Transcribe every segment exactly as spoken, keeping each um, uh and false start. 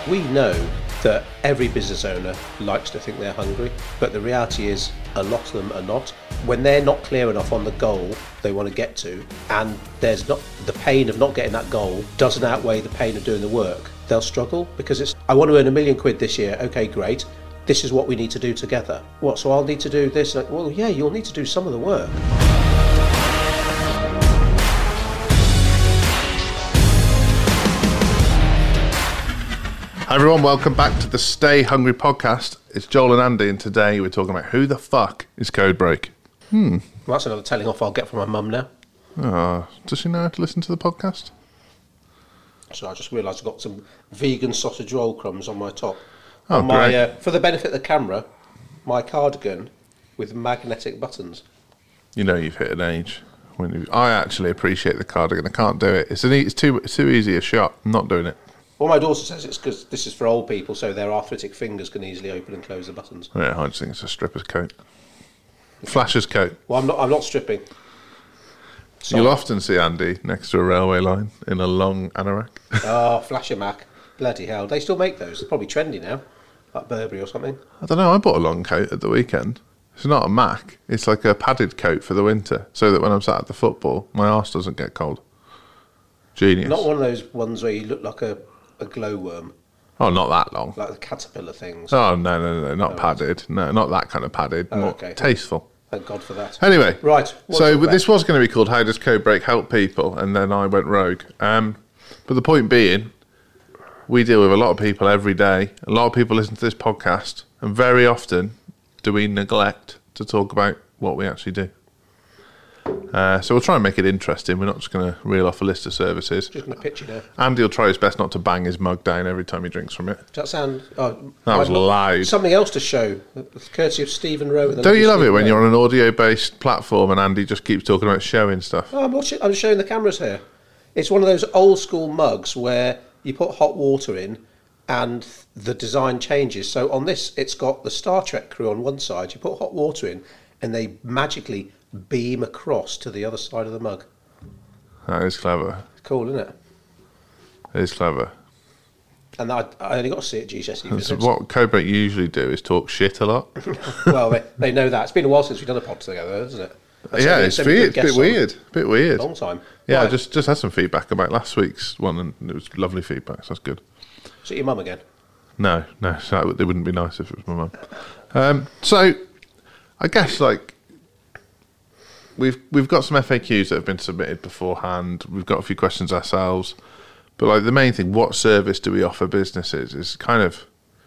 We know that every business owner likes to think they're hungry, but the reality is a lot of them are not. When they're not clear enough on the goal they want to get to, and there's not the pain of not getting that goal doesn't outweigh the pain of doing the work, they'll struggle because it's, I want to earn a million quid this year. Okay, great. This is what we need to do together. What, so I'll need to do this? Like, well, yeah, you'll need to do some of the work. Hi everyone, welcome back to the Stay Hungry podcast. It's Joel and Andy, and today we're talking about who the fuck is Codebreak. Hmm. Well, that's another telling off I'll get from my mum now. Oh, does she know how to listen to the podcast? So I just realised I've got some vegan sausage roll crumbs on my top. Oh, on my, great. uh, for the benefit of the camera, my cardigan with magnetic buttons. You know you've hit an age. When you, I actually appreciate the cardigan. I can't do it. It's an e- it's too it's too easy a shot. I'm not doing it. Well, my daughter says it's because this is for old people, so their arthritic fingers can easily open and close the buttons. Yeah, I just think it's a stripper's coat. Flasher's coat. Well, I'm not. I'm not stripping. Sorry. You'll often see Andy next to a railway line in a long anorak. Oh, Flasher Mac. Bloody hell. They still make those. They're probably trendy now. Like Burberry or something. I don't know, I bought a long coat at the weekend. It's not a Mac. It's like a padded coat for the winter, so that when I'm sat at the football, my arse doesn't get cold. Genius. Not one of those ones where you look like a, a glowworm. Oh, not that long. Like the caterpillar things. Oh, no, no, no, not Oh, padded. No, not that kind of padded. Oh, More okay. tasteful. Thank God for that. Anyway, Right. what's so it about? this was going to be called How Does Codebreak Help People? And then I went rogue. Um, but the point being, we deal with a lot of people every day. A lot of people listen to this podcast. And very often do we neglect to talk about what we actually do. Uh, so we'll try and make it interesting. We're not just going to reel off a list of services. Just going to pitch you now. Andy will try his best not to bang his mug down every time he drinks from it. Does that sound... Oh, That was I've got loud. Something else to show. Courtesy of Stephen Rowe. and the Don't you lovely love it Stephen when Rowe. you're on an audio-based platform and Andy just keeps talking about showing stuff? Oh, I'm, watching, I'm showing the cameras here. It's one of those old school mugs where you put hot water in and the design changes. So on this, it's got the Star Trek crew on one side. You put hot water in and they magically beam across to the other side of the mug. That is clever. Cool, isn't it? It is clever. And I, I only got to see it at G C S E So visits. what Codebreak usually do is talk shit a lot. Well, they, they know that. It's been a while since we've done a pod together, isn't it? That's yeah, only- it's, only weird, good it's a bit guests on. weird. bit weird. Long time. Yeah, I Right. just, just had some feedback about last week's one and it was lovely feedback, so that's good. Is it your mum again? No, no, so it wouldn't be nice if it was my mum. Um, so, I guess, like, we've we've got some F A Qs that have been submitted beforehand. We've got a few questions ourselves. But, like, the main thing, what service do we offer businesses is kind of,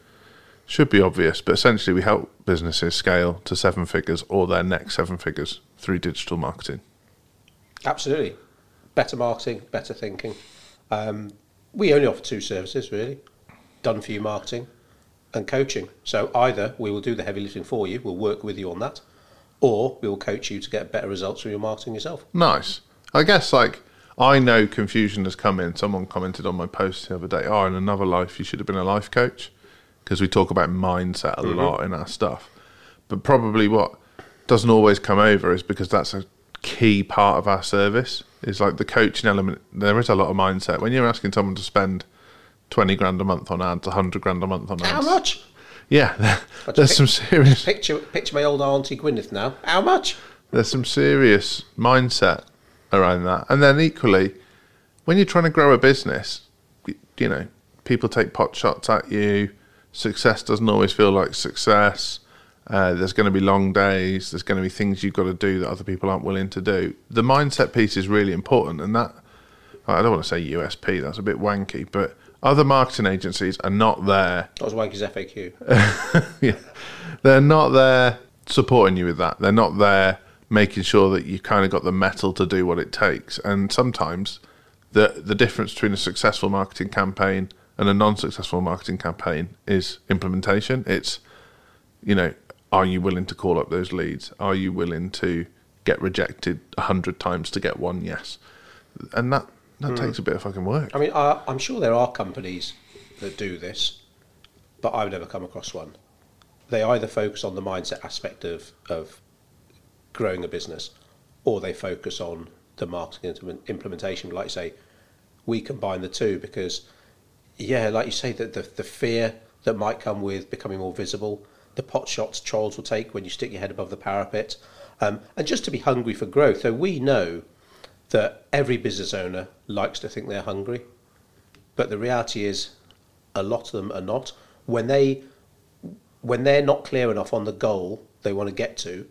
should be obvious, but essentially we help businesses scale to seven figures or their next seven figures through digital marketing. Absolutely. Better marketing, better thinking. Um, we only offer two services, really. Done for you marketing and coaching. So either we will do the heavy lifting for you, we'll work with you on that, or we will coach you to get better results from your marketing yourself. Nice. I guess, like, I know confusion has come in. Someone commented on my post the other day, oh, in another life, you should have been a life coach. Because we talk about mindset a Mm-hmm. lot in our stuff. But probably what doesn't always come over is because that's a key part of our service. Is like the coaching element. There is a lot of mindset. When you're asking someone to spend twenty grand a month on ads, one hundred grand a month on ads. How much? Yeah, But there's pic- some serious... Picture, picture my old Auntie Gwyneth now. How much? There's some serious mindset around that. And then equally, when you're trying to grow a business, y- you know, people take pot shots at you. Success doesn't always feel like success. Uh, there's going to be long days. There's going to be things you've got to do that other people aren't willing to do. The mindset piece is really important. And that, I don't want to say U S P, that's a bit wanky, but other marketing agencies are not there. That was Wanky's F A Q. Yeah, they're not there supporting you with that. They're not there making sure that you've kind of got the metal to do what it takes. And sometimes the the difference between a successful marketing campaign and a non-successful marketing campaign is implementation. It's, you know, are you willing to call up those leads? Are you willing to get rejected a hundred times to get one yes? And that, that takes a bit of fucking work. I mean, I, I'm sure there are companies that do this, but I've never come across one. They either focus on the mindset aspect of, of growing a business, or they focus on the marketing and implementation. Like you say, we combine the two because Yeah, like you say, that the, the fear that might come with becoming more visible, the pot shots trolls will take when you stick your head above the parapet, um, and just to be hungry for growth. So we know that every business owner likes to think they're hungry, but the reality is a lot of them are not. When they when they're not clear enough on the goal they want to get to,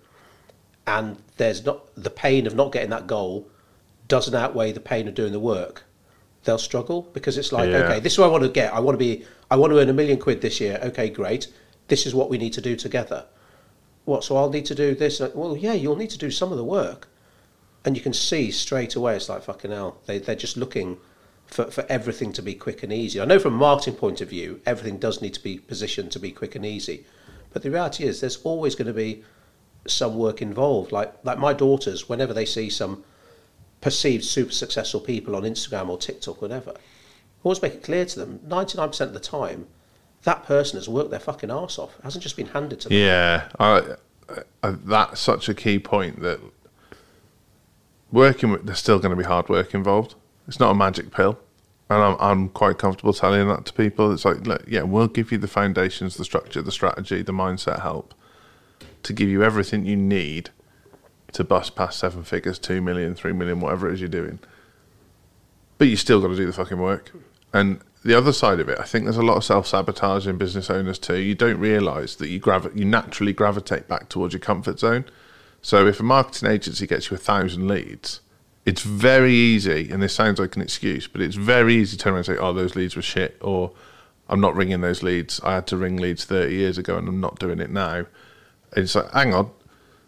and there's not the pain of not getting that goal doesn't outweigh the pain of doing the work, they'll struggle, because it's like, Yeah. okay, this is what I want to get. I want to be, I want to earn a million quid this year. Okay, great. This is what we need to do together. What? So I'll need to do this. Well, yeah, you'll need to do some of the work, and you can see straight away. It's like, fucking hell. They they're just looking for for everything to be quick and easy. I know from a marketing point of view, everything does need to be positioned to be quick and easy, but the reality is, there's always going to be some work involved. Like like my daughters, whenever they see some perceived super successful people on Instagram or TikTok, whatever, I always make it clear to them, ninety-nine percent of the time, that person has worked their fucking arse off. It hasn't just been handed to them. Yeah, I, I, that's such a key point, that working with, there's still going to be hard work involved. It's not a magic pill, and I'm I'm quite comfortable telling that to people. It's like, look, yeah, we'll give you the foundations, the structure, the strategy, the mindset help to give you everything you need to bust past seven figures, two million, three million, whatever it is you're doing. But you still got to do the fucking work. And the other side of it, I think there's a lot of self-sabotage in business owners too. You don't realise that you gravi- you naturally gravitate back towards your comfort zone. So if a marketing agency gets you a thousand leads, it's very easy, and this sounds like an excuse, but it's very easy to turn around and say, oh, those leads were shit, or I'm not ringing those leads. I had to ring leads thirty years ago and I'm not doing it now. And it's like, hang on,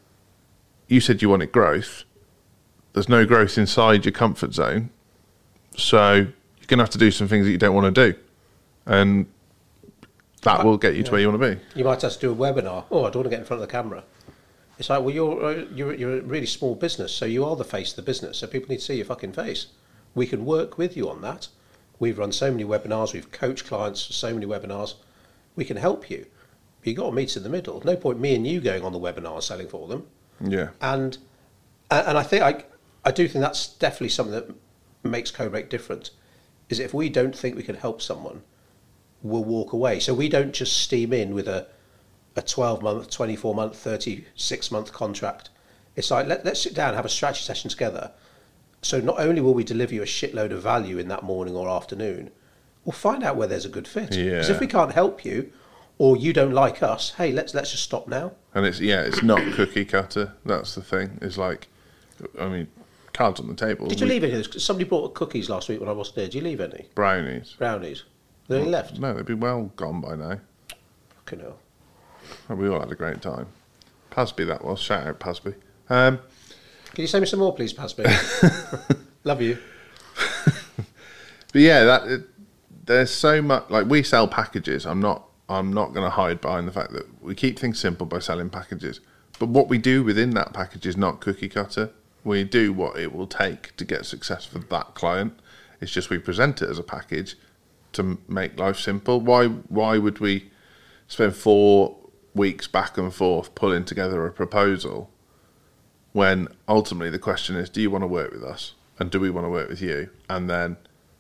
you said you wanted growth. There's no growth inside your comfort zone. So you're going to have to do some things that you don't want to do. And that will get you to where you want to be. You might have to do a webinar. Oh, I don't want to get in front of the camera. It's like, well, you're, uh, you're, you're a really small business, so you are the face of the business, so people need to see your fucking face. We can work with you on that. We've run so many webinars, we've coached clients for so many webinars. We can help you. But you've got to meet in the middle. No point me and you going on the webinar selling for them. Yeah. And and I think I I do think that's definitely something that makes CodeBreak different, is if we don't think we can help someone, we'll walk away. So we don't just steam in with a a twelve month, twenty-four month, thirty-six month contract. It's like, let, let's sit down and have a strategy session together. So not only will we deliver you a shitload of value in that morning or afternoon, we'll find out where there's a good fit. Yeah. Because if we can't help you, or you don't like us, hey, let's let's just stop now. And it's, yeah, it's not cookie cutter. That's the thing. It's like, I mean, cards on the table. Did you We- leave any? Somebody brought cookies last week when I wasn't there. Did you leave any? Brownies. Brownies. They only left. No, they'd be well gone by now. Fucking hell. We all had a great time. Pasby, that was. Shout out, Pasby. Um, Can you send me some more, please, Pasby? Love you. but yeah, that it, there's so much. Like, we sell packages. I'm not. I'm not going to hide behind the fact that we keep things simple by selling packages. But what we do within that package is not cookie cutter. We do what it will take to get success for that client. It's just we present it as a package to m- make life simple. Why? Why would we spend four weeks back and forth pulling together a proposal when ultimately the question is, do you want to work with us, and do we want to work with you, and then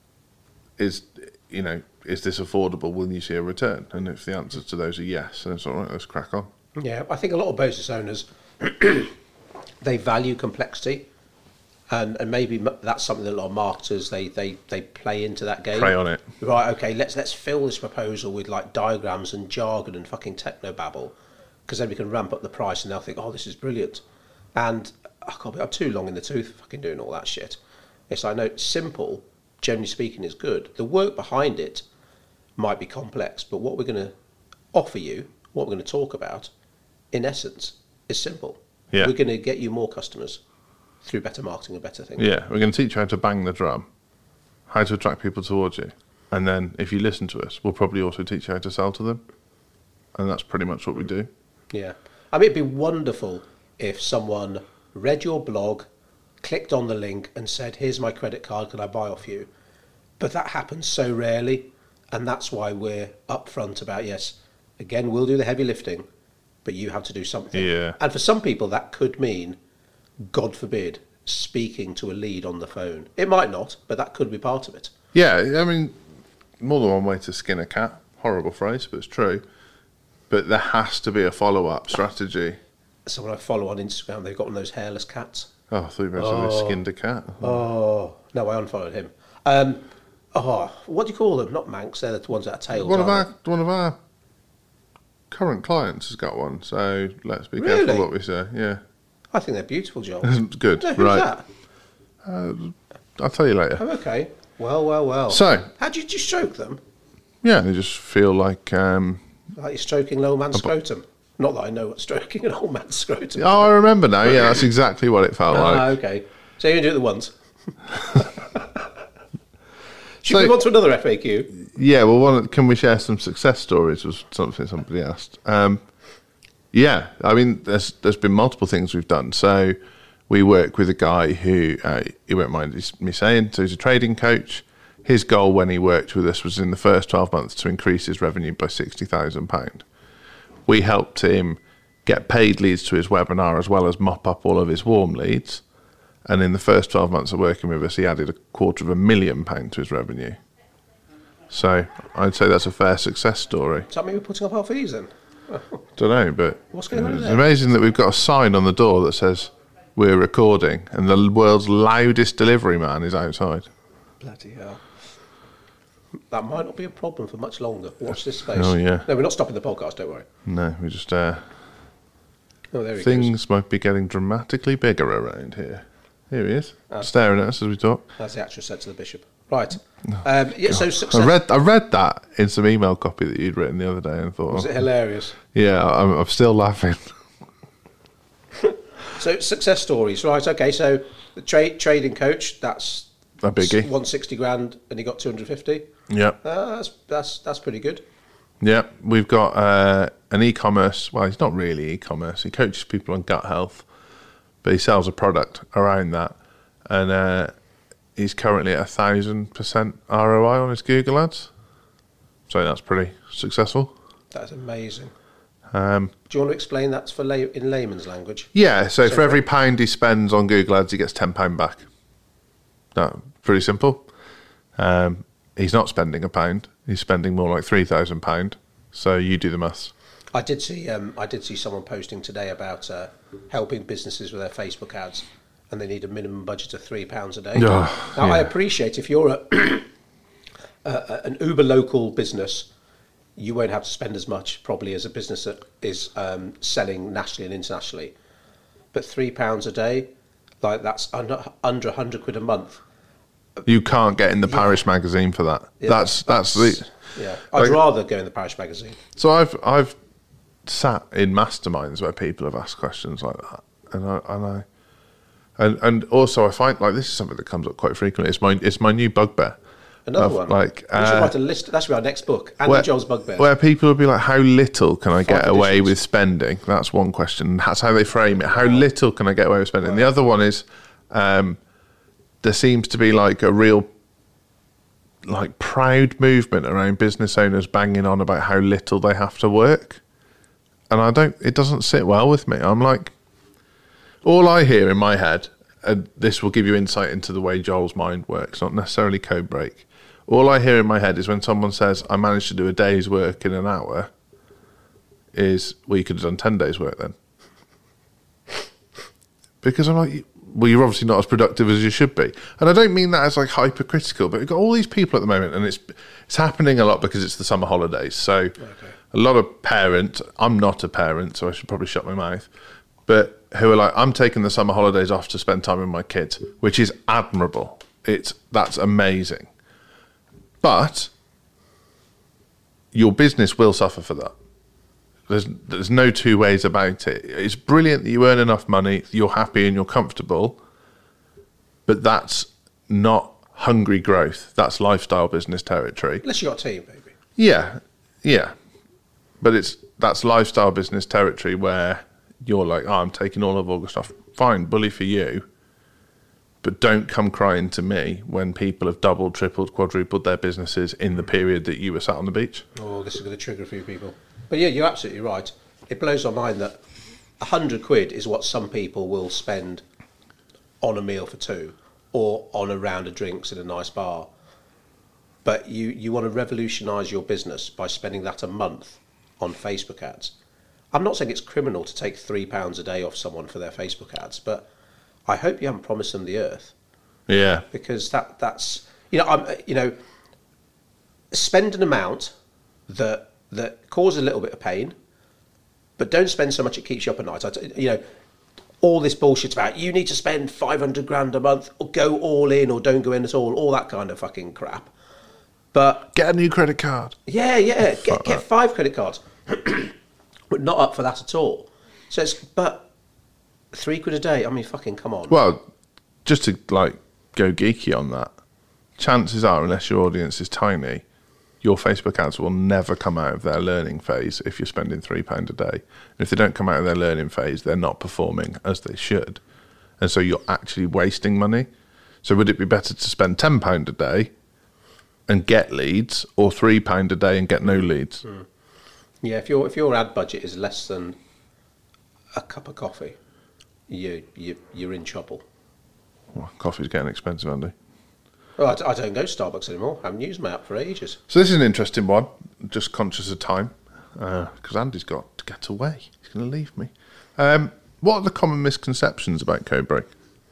is you know is this affordable, will you see a return? And if the answers to those are yes, then it's all right, let's crack on. Yeah, I think a lot of business owners, they value complexity, and, and maybe m- that's something that a lot of marketers, they, they, they play into that game. Prey on it. Right, okay, let's let's fill this proposal with like diagrams and jargon and fucking technobabble, because then we can ramp up the price and they'll think, oh, this is brilliant. And I can't be, I'm too long in the tooth fucking doing all that shit. It's like, no, simple, generally speaking, is good. The work behind it might be complex, but what we're going to offer you, what we're going to talk about, in essence, is simple. Yeah. We're going to get you more customers through better marketing and better things. Yeah, we're going to teach you how to bang the drum, how to attract people towards you. And then if you listen to us, we'll probably also teach you how to sell to them. And that's pretty much what we do. Yeah. I mean, it'd be wonderful if someone read your blog, clicked on the link and said, here's my credit card, can I buy off you? But that happens so rarely. And that's why we're upfront about, yes, again, we'll do the heavy lifting, but you have to do something. Yeah. And for some people, that could mean, God forbid, speaking to a lead on the phone. It might not, but that could be part of it. Yeah, I mean, more than one way to skin a cat. Horrible phrase, but it's true. But there has to be a follow-up strategy. Someone I follow on Instagram, they've got one of those hairless cats. Oh, I thought you were going to say skinned a cat. Oh, no, I unfollowed him. Um, oh, what do you call them? Not Manx, they're the ones that are tails. One of our aren't one of our current clients has got one, so let's be Really? careful what we say. Yeah, they? I think they're beautiful, Joel. good. No, who's right, that? I'll tell you later. Oh, okay. Well, well, well. So, How do you, do you stroke them? yeah, they just feel like. Um, Like you're stroking an old man's scrotum? Not that I know what stroking an old man's scrotum is. oh, I remember now. Yeah, that's exactly what it felt Ah, like. okay. So you're going to do it the once? Should So- we move on to another F A Q? Yeah, well, one, can we share some success stories? Was something somebody asked. Um, yeah, I mean, there's there's been multiple things we've done. So we work with a guy who uh, he won't mind me saying. So he's a trading coach. His goal when he worked with us was in the first twelve months to increase his revenue by sixty thousand pounds. We helped him get paid leads to his webinar as well as mop up all of his warm leads. And in the first twelve months of working with us, he added a quarter of a million pounds to his revenue. So I'd say that's a fair success story. Does that mean we're putting up our fees then? Don't know, but What's going on it's there? amazing that we've got a sign on the door that says we're recording and the world's loudest delivery man is outside. Bloody hell. That might not be a problem for much longer. Watch this space. Oh, yeah. No, we're not stopping the podcast, don't worry. No, we just uh, Oh, there he goes. things might be getting dramatically bigger around here. Here he is, Ah. staring at us as we talk. As the actress said to the bishop. Right. Um, yeah, so I success. read I read that in some email copy that you'd written the other day and thought, Was oh, it hilarious? yeah, I'm, I'm still laughing. So success stories, right? Okay, so the trade trading coach, that's A biggie. one sixty grand, and he got two hundred fifty. Yeah, Uh, that's that's that's pretty good. yeah. We've got uh, an e-commerce. Well, he's not really e-commerce. He coaches people on gut health, but he sells a product around that, and uh, he's currently at a thousand percent R O I on his Google ads. So that's pretty successful. That's amazing. Um, Do you want to explain that for lay, in layman's language? yeah. So, So for every pound he spends on Google ads, he gets ten pound back. No, pretty simple. Um, he's not spending a pound. He's spending more like three thousand pound. So you do the maths. I did see um, I did see someone posting today about uh, helping businesses with their Facebook ads, and they need a minimum budget of three pounds a day. Oh, now, I yeah. appreciate if you're a, a, an uber local business, you won't have to spend as much probably as a business that is um, selling nationally and internationally. But three pounds a day, like that's under under a hundred quid a month. You can't get in the parish magazine for that. Yeah, that's that's the. Yeah, I'd Like- rather go in the parish magazine. So I've I've sat in masterminds where people have asked questions like that, and I and I and and also I find like this is something that comes up quite frequently. It's my it's my new bugbear. Another Of, one. like, we should uh, write a list. That should be our next book. Andy Where, Joel's bugbear. where people will be like, "How little can I get Five away editions. with spending?" That's one question. That's how they frame it. How little can I get away with spending? The other one is, um, there seems to be like a real, like proud movement around business owners banging on about how little they have to work, and I don't. It doesn't sit well with me. I'm like, all I hear in my head, and this will give you insight into the way Joel's mind works, not necessarily code break. All I hear in my head is when someone says, I managed to do a day's work in an hour, is, well, you could have done ten days' work then. Because I'm like, well, you're obviously not as productive as you should be. And I don't mean that as like hypercritical, but we've got all these people at the moment, and it's it's happening a lot because it's the summer holidays. So a lot of parents, I'm not a parent, so I should probably shut my mouth, but who are like, I'm taking the summer holidays off to spend time with my kids, which is admirable. It's that's amazing. But your business will suffer for that. There's there's no two ways about it. It's brilliant that you earn enough money, you're happy and you're comfortable, but that's not hungry growth. That's lifestyle business territory. Unless you got a team, maybe. Yeah, yeah. But it's that's lifestyle business territory where you're like, oh, I'm taking all of August off. Fine, bully for you. But don't come crying to me when people have doubled, tripled, quadrupled their businesses in the period that you were sat on the beach. Oh, this is going to trigger a few people. But yeah, you're absolutely right. It blows my mind that a hundred quid is what some people will spend on a meal for two, or on a round of drinks in a nice bar. but you, you want to revolutionise your business by spending that a month on Facebook ads. I'm not saying it's criminal to take three pounds a day off someone for their Facebook ads, but I hope you haven't promised them the earth. Yeah. Because that that's you know I'm you know spend an amount that that causes a little bit of pain, but don't spend so much it keeps you up at night. I, you know, all this bullshit about you need to spend five hundred grand a month or go all in or don't go in at all, all that kind of fucking crap. But get a new credit card. Yeah, yeah, get get five credit cards. We're not up for that at all. So it's, but three quid a day, I mean, fucking come on. Well, just to like go geeky on that, chances are, unless your audience is tiny, your Facebook ads will never come out of their learning phase if you're spending three pounds a day. And if they don't come out of their learning phase, they're not performing as they should. And so you're actually wasting money. So would it be better to spend ten pounds a day and get leads, or three pounds a day and get no leads? Mm. Yeah, if your if your ad budget is less than a cup of coffee, you you you're in trouble. Well, coffee's getting expensive, Andy. Well, I, d- I don't go to Starbucks anymore. I haven't used my app for ages. So this is an interesting one. Just conscious of time, because uh, Andy's got to get away. He's going to leave me. Um, what are the common misconceptions about CodeBreak?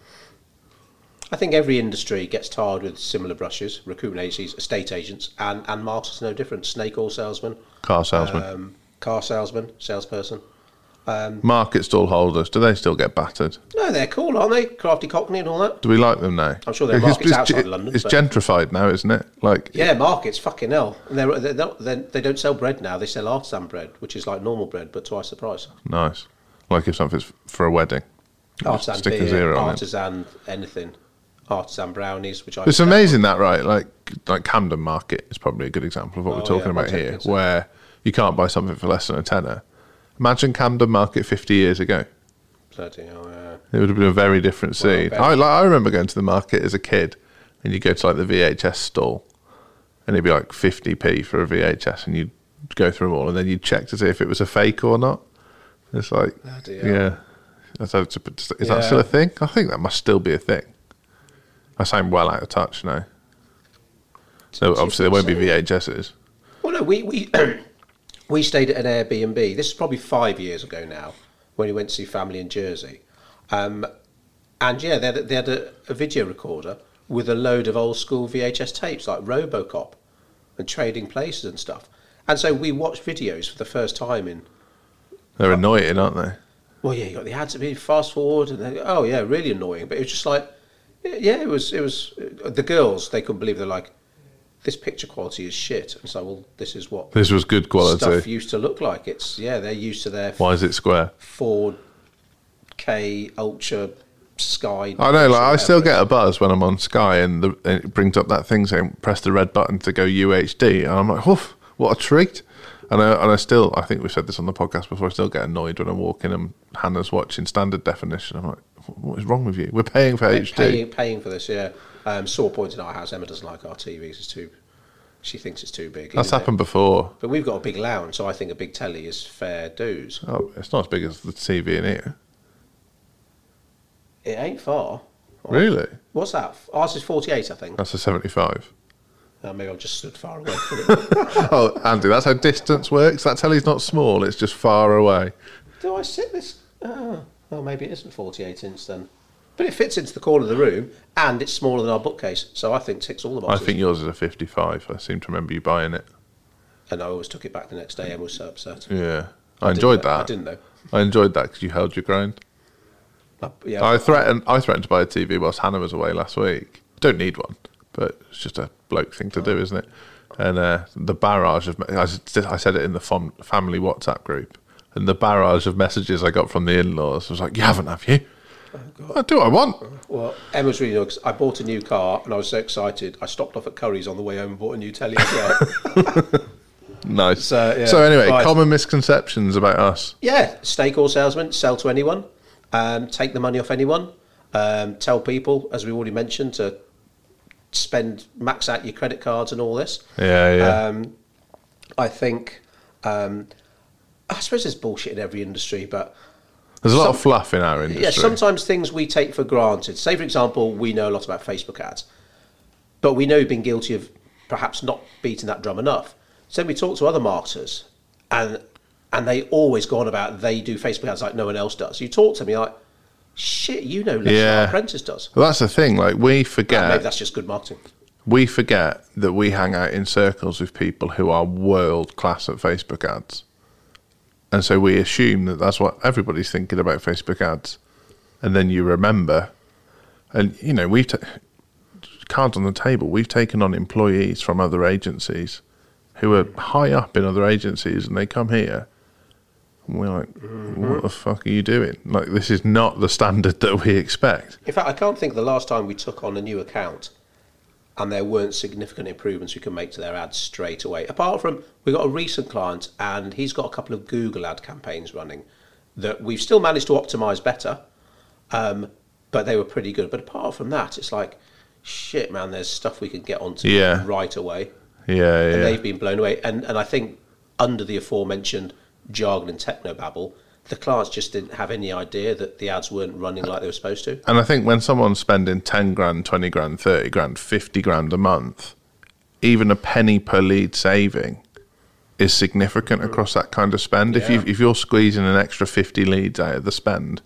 I think every industry gets tarred with similar brushes. Recruitment agencies, estate agents, and, and marketers no different. Snake oil salesman. Car salesman. Um, car salesman, salesperson. Um, Market stall holders, do they still get battered? No, they're cool, aren't they? Crafty Cockney and all that. Do we like them now? I'm sure there are It's- markets it's, outside it's, London. It's but gentrified now, isn't it? Like, yeah, markets, fucking hell. And they're, they're not, they're, they don't sell bread now. They sell artisan bread, which is like normal bread, but twice the price. nice. Like if something's for a wedding. Artisan Stick a beer, zero on it. artisan anything. Artisan brownies, which I... It's amazing that, right? Like, like Camden Market is probably a good example of what Oh, we're talking yeah, about I'll take here, it, so. where you can't buy something for less than a tenner. Imagine Camden Market fifty years ago. Bloody hell, yeah. It would have been a very different scene. Well, I, like, I remember going to the market as a kid, and you go to like the V H S stall, and it'd be like fifty p for a V H S, and you'd go through them all, and then you'd check to see if it was a fake or not. It's like, Bloody hell. yeah. Is that Yeah. still a thing? I think that must still be a thing. I sound well out of touch now. So obviously there won't be V H S's. Well, no, we we we stayed at an Airbnb. This is probably five years ago now, when we went to see family in Jersey, um, and yeah, they had, a- they had a, a video recorder with a load of old school V H S tapes like RoboCop and Trading Places and stuff. And so we watched videos for the first time in. They're annoying, aren't they? Well, yeah, you got the ads. I mean, fast forward, and then, oh yeah, really annoying. But it was just like, yeah, it was. It was the girls. They couldn't believe. They're like, this picture quality is shit. And so, well, this is what This was good quality. stuff used to look like. It's yeah, they're used to their Why is it square? four K Ultra Sky. I know, like I still whatever. get a buzz when I'm on Sky and, the, and it brings up that thing saying press the red button to go U H D, and I'm like, woof, what a treat. And I, and I still, I think we've said this on the podcast before, I still get annoyed when I walk in and Hannah's watching standard definition. I'm like, what is wrong with you? We're paying for H D. Paying, paying for this, yeah. Um, sore point in our house. Emma doesn't like our T Vs. It's too. She thinks it's too big. That's isn't it? happened before. But we've got a big lounge, so I think a big telly is fair dues. Oh, it's not as big as the T V in here. It ain't far. Really? What's that? Ours is forty-eight, I think. That's a seventy-five. Uh, maybe I've just stood far away from it. Oh, Andy, that's how distance works. That telly's not small, it's just far away. Do I sit this? Oh, well, maybe it isn't forty-eight inch then. But it fits into the corner of the room, and it's smaller than our bookcase, so I think ticks all the I boxes. think yours is a fifty-five. I seem to remember you buying it. And I always took it back the next day and was so upset. Yeah. I, didn't enjoyed know- that. I didn't know. I enjoyed that because you held your ground. I, yeah, I threatened. I threatened to buy a T V whilst Hannah was away last week. Don't need one, but it's just a bloke thing to do, isn't it? And uh, the barrage of I said I said it in the fam- family WhatsApp group, and the barrage of messages I got from the in-laws was like, "You haven't, have you? Oh, do I want?" Well, Emma's really nice. I bought a new car and I was so excited. I stopped off at Curry's on the way home and bought a new telly as well. Nice. So, yeah, so anyway, right. common misconceptions about us. Yeah, steak oil salesman, sell to anyone, um, take the money off anyone, um, tell people, as we already mentioned, to spend, max out your credit cards and all this. Yeah, yeah. Um, I think, um, I suppose there's bullshit in every industry, but There's a lot some- of fluff in our industry. yeah, sometimes things we take for granted. Say, for example, we know a lot about Facebook ads, but we know we've been guilty of perhaps not beating that drum enough. So we talk to other marketers, and and they always go on about they do Facebook ads like no one else does. You talk to me like, shit, you know less Yeah. than our apprentice does. Well, that's the thing. Like we Maybe forget, that's just good marketing. we forget that we hang out in circles with people who are world class at Facebook ads, and so we assume that that's what everybody's thinking about Facebook ads, and then you remember, and you know we've ta- cards on the table. We've taken on employees from other agencies who are high up in other agencies, and they come here. And we're like, what the fuck are you doing? Like, this is not the standard that we expect. In fact, I can't think of the last time we took on a new account and there weren't significant improvements we can make to their ads straight away. Apart from, we got a recent client and he's got a couple of Google ad campaigns running that we've still managed to optimise better, um, but they were pretty good. But apart from that, it's like, shit, man, there's stuff we can get onto Yeah. right away. Yeah, yeah. And they've been blown away. And, and I think under the aforementioned jargon and technobabble, the clients just didn't have any idea that the ads weren't running like they were supposed to. And I think when someone's spending ten grand, twenty grand, thirty grand, fifty grand a month, even a penny per lead saving is significant across that kind of spend. If you Yeah. if you're squeezing an extra fifty leads out of the spend,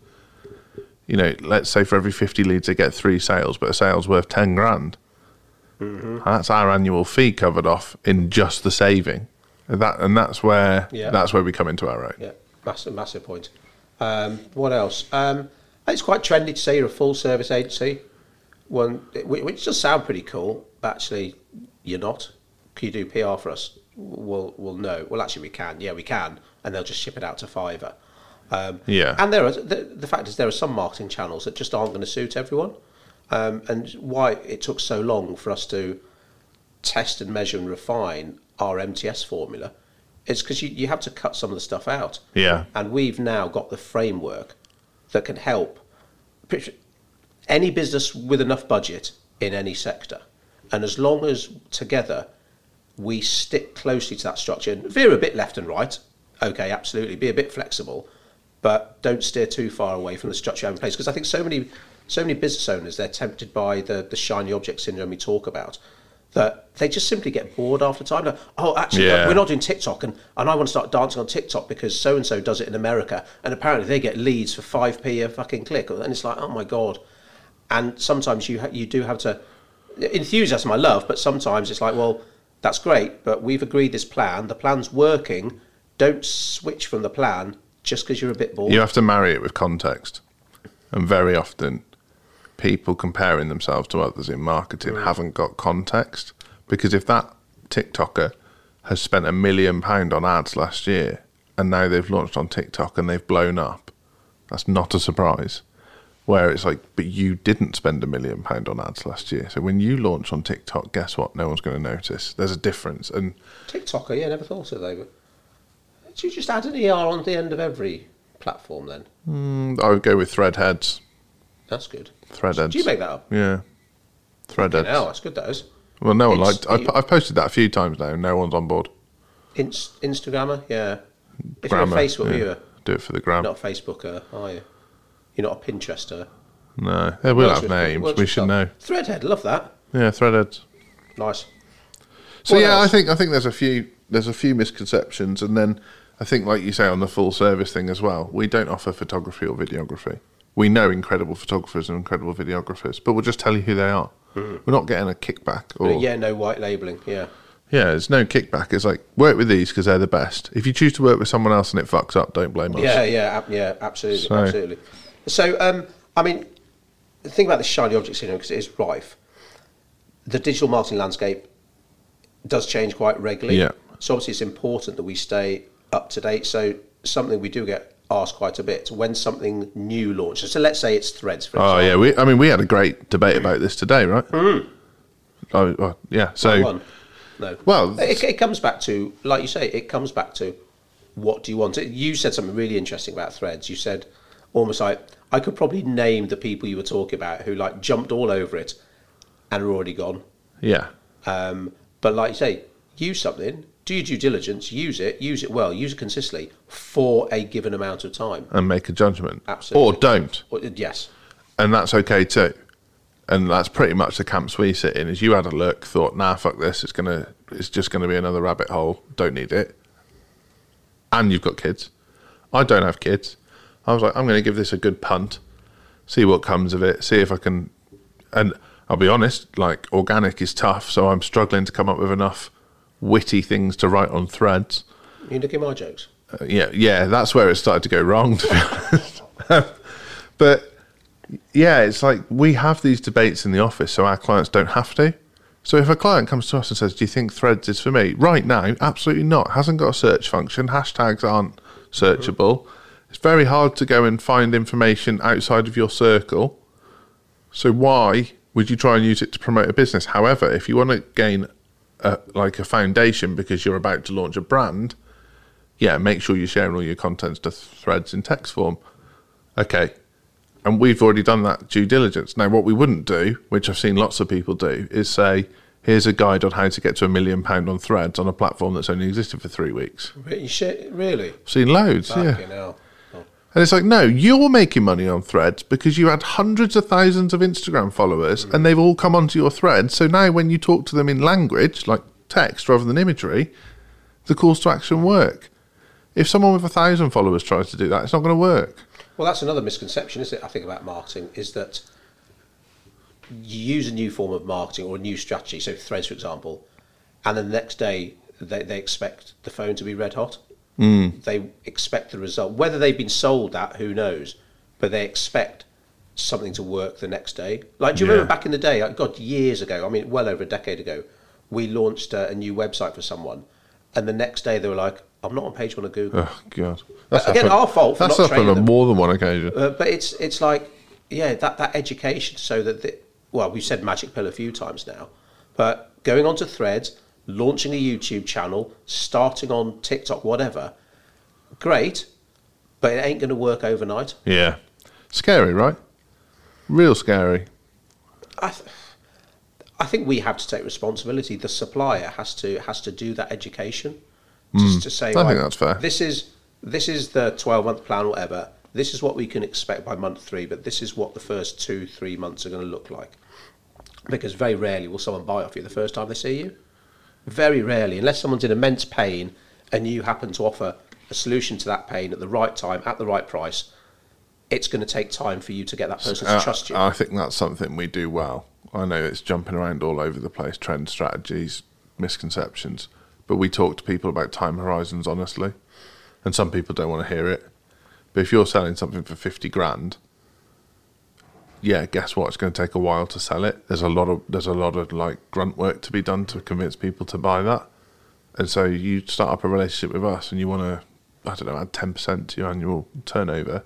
you know, let's say for every fifty leads they get three sales, but a sale's worth ten grand. Mm-hmm. That's our annual fee covered off in just the saving. And that and that's where Yeah. that's where we come into our own. Yeah, massive, massive point. Um, what else? Um, it's quite trendy to say you're a full service agency, one which does sound pretty cool, but actually you're not. Can you do P R for us? Well, well, no. Well, actually, we can. Yeah, we can, and they'll just ship it out to Fiverr. Um, Yeah. And there are the, the fact is there are some marketing channels that just aren't going to suit everyone, um, and why it took so long for us to test and measure and refine our M T S formula. It's because you, you have to cut some of the stuff out. Yeah. And we've now got the framework that can help any business with enough budget in any sector. And as long as together we stick closely to that structure and veer a bit left and right, okay, absolutely, be a bit flexible, but don't steer too far away from the structure you have in place. Because I think so many so many business owners, they're tempted by the, the shiny object syndrome we talk about, that they just simply get bored after time. Like, oh, actually, Yeah. we're not doing TikTok, and, and I want to start dancing on TikTok because so-and-so does it in America, and apparently they get leads for five p a fucking click. And it's like, oh, my God. And sometimes you ha- you do have to... Enthusiasm I love, but sometimes it's like, well, that's great, but we've agreed this plan. The plan's working. Don't switch from the plan just because you're a bit bored. You have to marry it with context. And very often, people comparing themselves to others in marketing Mm. haven't got context. Because if that TikToker has spent a million pound on ads last year and now they've launched on TikTok and they've blown up, that's not a surprise. Where it's like, but you didn't spend a million pound on ads last year. So when you launch on TikTok, guess what? No one's going to notice. There's a difference. And TikToker, yeah, never thought of that. But did you just add an E R on the end of every platform then? mm, I would go with Threadheads. That's good. Threadheads. Did you make that up? Yeah. Threadheads. No, that's good, that is. Well, no one It's- liked. I've, I've posted that a few times now. No one's on board. Inst- Instagrammer, yeah. If Grammar, you're a Facebook yeah. viewer, Do it for the gram. not a Facebooker, are you? You're not a Pinterester. No, they will Works have with- names. works We with should stuff. know. Threadhead, love that. Yeah, Threadheads. Nice. So What yeah, else? I think I think there's a few there's a few misconceptions, and then I think, like you say, on the full service thing as well, we don't offer photography or videography. We know incredible photographers and incredible videographers, but we'll just tell you who they are. We're not getting a kickback or But yeah, no white labelling, yeah. yeah, there's no kickback. It's like work with these because they're the best. If you choose to work with someone else and it fucks up, don't blame us. Yeah, yeah, ab- yeah, absolutely, So- absolutely. So, um, I mean, the thing about this shiny object syndrome, because it is rife, the digital marketing landscape does change quite regularly. Yeah. So obviously it's important that we stay up to date. So something we do get asked quite a bit, when something new launches. So let's say it's Threads, for Oh example. yeah, we. I mean, we had a great debate about this today, right? Mm. Oh well, yeah. So One. No. Well, it, it comes back to, like you say, it comes back to what do you want? You said something really interesting about Threads. You said almost like, I could probably name the people you were talking about who like jumped all over it and are already gone. yeah, Um, but like you say, use something, do your due diligence, use it, use it well, use it consistently for a given amount of time. and make a judgment, Absolutely. or don't, Or- Yes. and that's okay too. And that's pretty much the camps we sit in. Is you had a look, thought, nah, fuck this. It's gonna, it's just gonna be another rabbit hole. Don't need it. And you've got kids. I don't have kids. I was like, I'm going to give this a good punt, see what comes of it, see if I can. And I'll be honest, like, organic is tough, so I'm struggling to come up with enough witty things to write on Threads. You look at my jokes. Uh, yeah, yeah, that's where it started to go wrong, to be honest. But yeah, it's like we have these debates in the office so our clients don't have to. So if a client comes to us and says, do you think Threads is for me? Right now, absolutely not. It hasn't got a search function. Hashtags aren't searchable. Mm-hmm. It's very hard to go and find information outside of your circle. So why would you try and use it to promote a business? However, if you want to gain a, like a foundation because you're about to launch a brand, yeah, make sure you're sharing all your contents to Threads in text form. Okay. And we've already done that due diligence. Now, what we wouldn't do, which I've seen lots of people do, is say, here's a guide on how to get to a million pound on Threads on a platform that's only existed for three weeks. You shit, really? I've seen loads, Fucking yeah. hell. Oh. And it's like, no, you're making money on Threads because you had hundreds of thousands of Instagram followers mm. and they've all come onto your thread. So now when you talk to them in language, like text rather than imagery, the calls to action work. If someone with a thousand followers tries to do that, it's not going to work. Well, that's another misconception, isn't it, I think, about marketing, is that you use a new form of marketing or a new strategy, so Threads, for example, and then the next day they, they expect the phone to be red hot. Mm. They expect the result. Whether they've been sold that, who knows, but they expect something to work the next day. Like, do you yeah. remember back in the day, like, God, years ago, I mean, well over a decade ago, we launched a, a new website for someone, and the next day they were like, I'm not on page one of Google. Oh, God. That's Again, happened, our fault for that's not training on them. more than one occasion. Uh, but it's it's like, yeah, that, that education so that, the, well, we've said Magic Pill a few times now, but going onto Threads, launching a YouTube channel, starting on TikTok, whatever, great, but it ain't going to work overnight. Yeah. Scary, right? Real scary. I th- I think we have to take responsibility. The supplier has to has to do that education. Just mm, to say, I right, think that's fair. This is this is the twelve month plan, or whatever. This is what we can expect by month three, but this is what the first two, three months are going to look like. Because very rarely will someone buy off you the first time they see you. Very rarely, unless someone's in immense pain and you happen to offer a solution to that pain at the right time, at the right price, it's going to take time for you to get that person uh, to trust you. I think that's something we do well. I know it's jumping around all over the place, trend strategies, misconceptions. But we talk to people about time horizons honestly, and some people don't want to hear it. But if you're selling something for fifty grand, yeah, guess what? It's going to take a while to sell it. There's a lot of there's a lot of like grunt work to be done to convince people to buy that. And so you start up a relationship with us, and you want to, I don't know, add ten percent to your annual turnover.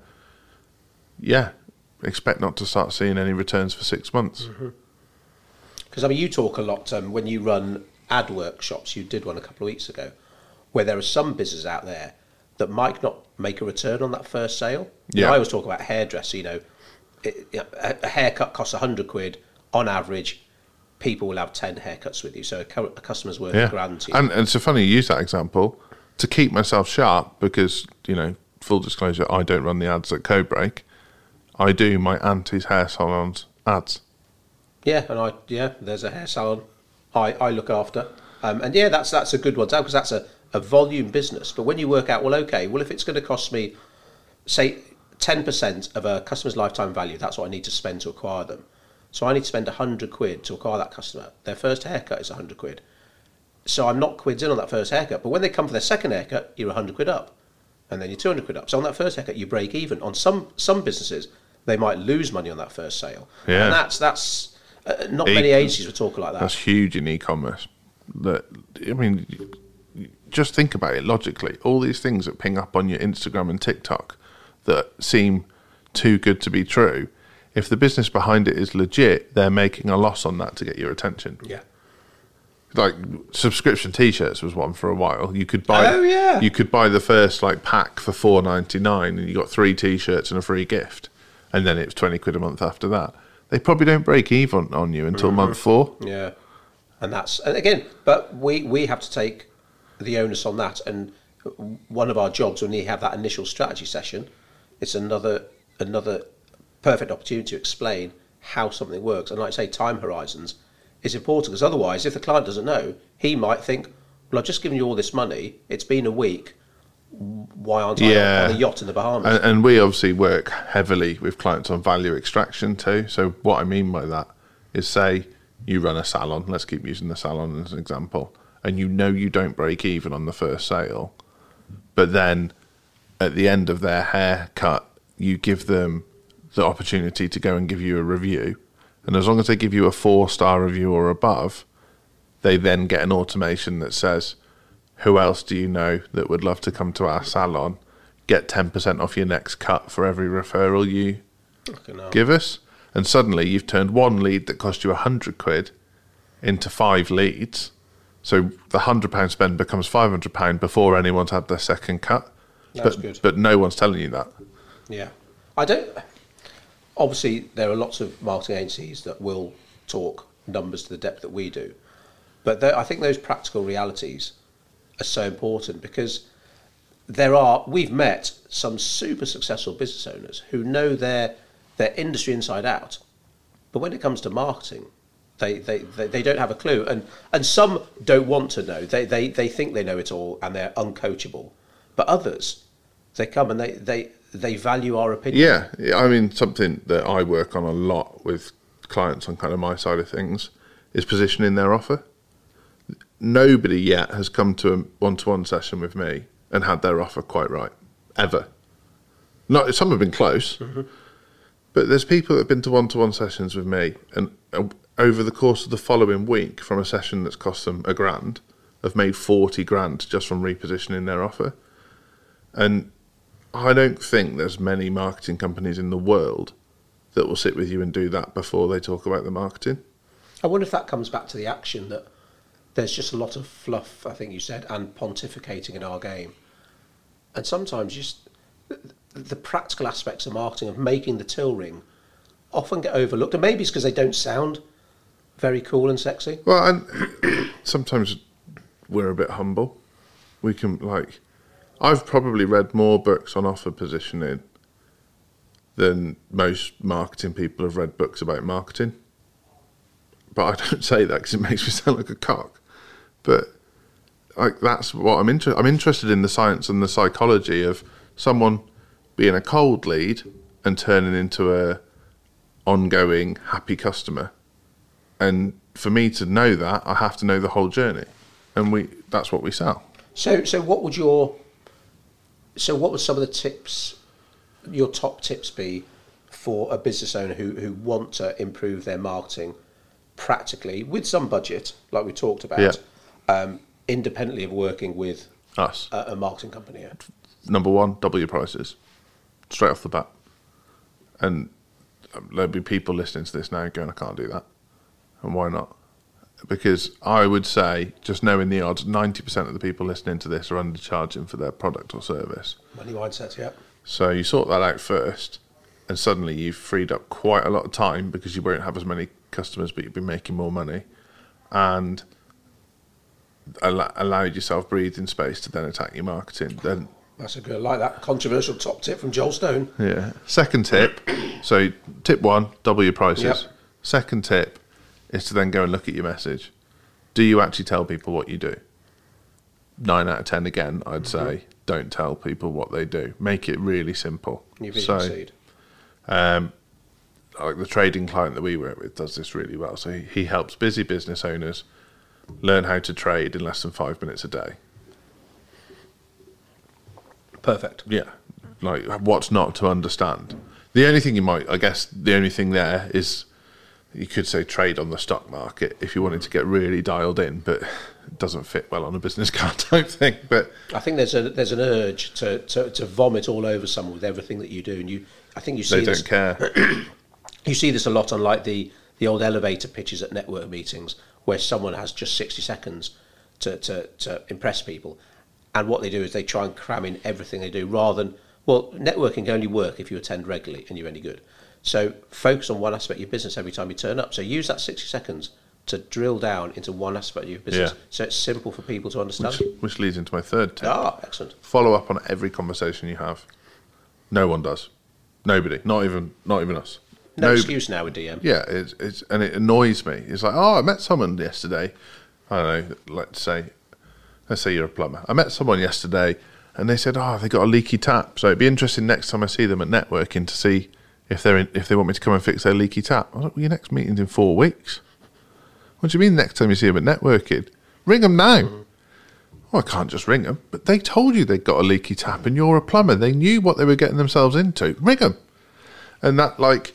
Yeah, expect not to start seeing any returns for six months. Because mm-hmm. I mean, you talk a lot um, when you run ad workshops. You did one a couple of weeks ago, where there are some businesses out there that might not make a return on that first sale. Yeah. You know, I always talk about hairdresser. You know, it, you know a, a haircut costs a hundred quid on average. People will have ten haircuts with you, so a, cu- a customer's worth yeah. a grand to you. And, and it's so funny you use that example to keep myself sharp because, you know, full disclosure, I don't run the ads at Codebreak. I do my auntie's hair salon's ads. Yeah, and I yeah, there's a hair salon I, I look after, um, and yeah, that's that's a good one because that's a, a volume business. But when you work out, well, okay, well, if it's going to cost me, say, ten percent of a customer's lifetime value, that's what I need to spend to acquire them. So I need to spend a hundred quid to acquire that customer. Their first haircut is a hundred quid. So I'm not quids in on that first haircut. But when they come for their second haircut, you're a hundred quid up, and then you're two hundred quid up. So on that first haircut, you break even. On some some businesses, they might lose money on that first sale. Yeah. And that's that's. Uh, not e- many agencies will talk like that. That's huge in e-commerce. That I mean, just think about it logically. All these things that ping up on your Instagram and TikTok that seem too good to be true, if the business behind it is legit, they're making a loss on that to get your attention. Yeah. Like subscription T-shirts was one for a while. You could buy. Oh yeah. You could buy the first like pack for four ninety-nine, and you got three T-shirts and a free gift, and then it was twenty quid a month after that. They probably don't break even on you until mm-hmm. month four. Yeah, and that's and again, but we, we have to take the onus on that. And one of our jobs when you have that initial strategy session, it's another another perfect opportunity to explain how something works. And like I say, time horizons is important, because otherwise, if the client doesn't know, he might think, well, I've just given you all this money, it's been a week, why aren't I Yeah. on a yacht in the Bahamas? And, and we obviously work heavily with clients on value extraction too. So what I mean by that is, say you run a salon, let's keep using the salon as an example, and you know you don't break even on the first sale, but then at the end of their haircut, you give them the opportunity to go and give you a review. And as long as they give you a four-star review or above, they then get an automation that says, who else do you know that would love to come to our salon? Get ten percent off your next cut for every referral you Fucking hell. give us. And suddenly you've turned one lead that cost you a hundred quid into five leads. So the hundred pound spend becomes five hundred pound before anyone's had their second cut. That's but, good. But no one's telling you that. Yeah. I don't... Obviously, there are lots of marketing agencies that will talk numbers to the depth that we do. But I think those practical realities are so important, because there are... We've met some super successful business owners who know their their industry inside out. But when it comes to marketing, they, they, they, they don't have a clue. And and some don't want to know. They, they, they think they know it all and they're uncoachable. But others, they come and they, they, they value our opinion. Yeah, yeah, I mean, something that I work on a lot with clients on kind of my side of things is positioning their offer. Nobody yet has come to a one-to-one session with me and had their offer quite right, ever. Not some have been close, mm-hmm. but there's people that have been to one-to-one sessions with me, and uh, over the course of the following week, from a session that's cost them a grand, have made forty grand just from repositioning their offer. And I don't think there's many marketing companies in the world that will sit with you and do that before they talk about the marketing. I wonder if that comes back to the action, that there's just a lot of fluff, I think you said, and pontificating in our game. And sometimes just the practical aspects of marketing, of making the till ring, often get overlooked. And maybe it's because they don't sound very cool and sexy. Well, and sometimes we're a bit humble. We can, like, I've probably read more books on offer positioning than most marketing people have read books about marketing. But I don't say that because it makes me sound like a cock. But like, that's what I'm interested. I'm interested in the science and the psychology of someone being a cold lead and turning into a ongoing happy customer. And for me to know that, I have to know the whole journey, and we that's what we sell. So, so what would your so what would some of the tips, your top tips, be for a business owner who who want to improve their marketing practically with some budget, like we talked about? Yeah. Um, independently of working with Us. a, a marketing company. Yeah. Number one, double your prices, straight off the bat. And there'll be people listening to this now going, I can't do that. And why not? Because I would say, just knowing the odds, ninety percent of the people listening to this are undercharging for their product or service. Money mindset, yeah. So you sort that out first, and suddenly you've freed up quite a lot of time, because you won't have as many customers, but you'll be making more money. And allowed yourself breathing space to then attack your marketing. Then That's a good, I like that controversial top tip from Joel Stone. yeah. Second tip. So tip one, double your prices. Yep. Second tip is to then go and look at your message. Do you actually tell people what you do? Nine out of ten again, I'd mm-hmm. say, don't tell people what they do. Make it really simple. You really so, succeed. Um, like the trading client that we work with does this really well. So he, he helps busy business owners learn how to trade in less than five minutes a day. Perfect. Yeah. Like, what's not to understand? The only thing you might, I guess, the only thing there is, you could say trade on the stock market if you wanted to get really dialed in, but it doesn't fit well on a business card type thing. But I think there's a there's an urge to, to, to vomit all over someone with everything that you do, and you I think you see they this, don't care. You see this a lot on like the, the old elevator pitches at network meetings, where someone has just sixty seconds to, to, to impress people. And what they do is they try and cram in everything they do, rather than, well, networking can only work if you attend regularly and you're any good. So focus on one aspect of your business every time you turn up. So use that sixty seconds to drill down into one aspect of your business. Yeah. So it's simple for people to understand. Which, which leads into my third tip. Ah, excellent. Follow up on every conversation you have. No one does. Nobody. Not even not even us. No no excuse now with D M. Yeah, it's, it's and it annoys me. It's like, oh, I met someone yesterday. I don't know. Let's say, let's say you're a plumber. I met someone yesterday, and they said, oh, they got a leaky tap. So it'd be interesting next time I see them at networking to see if they're in, if they want me to come and fix their leaky tap. I was like, well, your next meeting's in four weeks. What do you mean next time you see them at networking? Ring them now. Mm-hmm. Well, I can't just ring them. But they told you they'd got a leaky tap and you're a plumber. They knew what they were getting themselves into. Ring them. And that, like,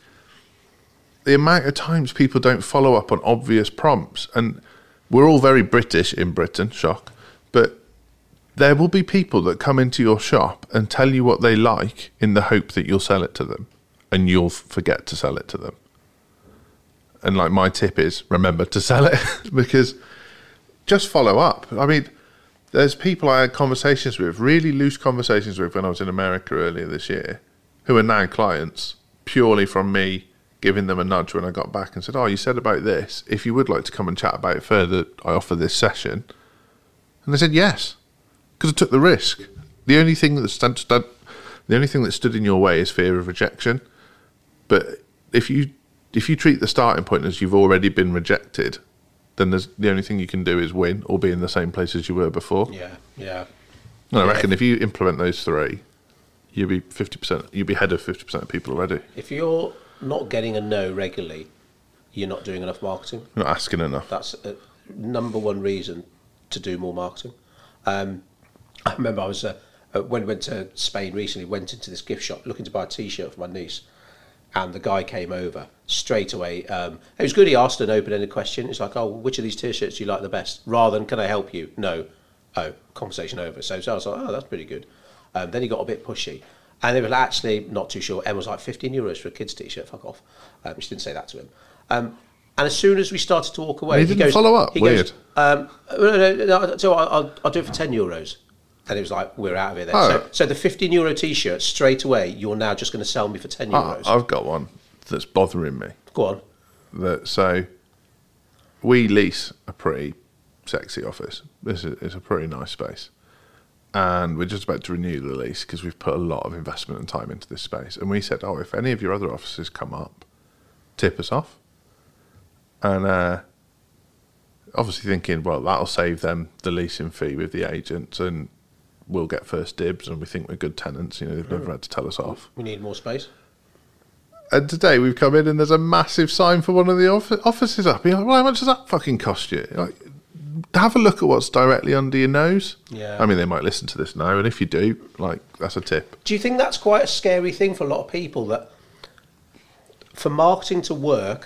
the amount of times people don't follow up on obvious prompts. And we're all very British in Britain, shock. But there will be people that come into your shop and tell you what they like in the hope that you'll sell it to them. And you'll forget to sell it to them. And, like, my tip is, remember to sell it. Because just follow up. I mean, there's people I had conversations with, really loose conversations with when I was in America earlier this year, who are now clients, purely from me giving them a nudge when I got back and said, oh, you said about this. If you would like to come and chat about it further, I offer this session. And they said yes, because I took the risk. The only thing that stood, stood, the only thing that stood in your way is fear of rejection. But if you if you treat the starting point as you've already been rejected, then there's, the only thing you can do is win or be in the same place as you were before. Yeah, yeah. And I yeah. reckon if you implement those three, you'll be fifty percent. You'll be ahead of fifty percent of people already. If you're not getting a no regularly, you're not doing enough marketing. You're not asking enough. That's a number one reason to do more marketing. Um, I remember I was uh, when I went to Spain recently. Went into this gift shop looking to buy a T-shirt for my niece. And the guy came over straight away. Um, it was good. He asked an open-ended question. It's like, oh, which of these T-shirts do you like the best? Rather than, can I help you? No. Oh, conversation over. So, so I was like, oh, that's pretty good. Um, then he got a bit pushy. And they were actually not too sure. Emma was like, fifteen euros for a kid's T-shirt. Fuck off. Um, she didn't say that to him. Um, and as soon as we started to walk away, he he didn't goes, follow up. He Weird. Goes, um, no, no, no, so I'll, I'll do it for ten euros. And it was like, we're out of here then. Oh. So, so the fifteen euro T-shirt, straight away, you're now just going to sell me for ten euros. I, I've got one that's bothering me. Go on. That so we lease a pretty sexy office. This is it's a pretty nice space, and we're just about to renew the lease because we've put a lot of investment and time into this space. And we said, oh, if any of your other offices come up, tip us off. And uh, obviously thinking, well, that'll save them the leasing fee with the agents, and we'll get first dibs. And we think we're good tenants. You know, they've never had to tell us off. We need more space. And today we've come in and there's a massive sign for one of the office, offices up. You're like, well, how much does that fucking cost you? You're like, have a look at what's directly under your nose. Yeah. I mean, they might listen to this now, and if you do, like, that's a tip. Do you think that's quite a scary thing for a lot of people, that for marketing to work,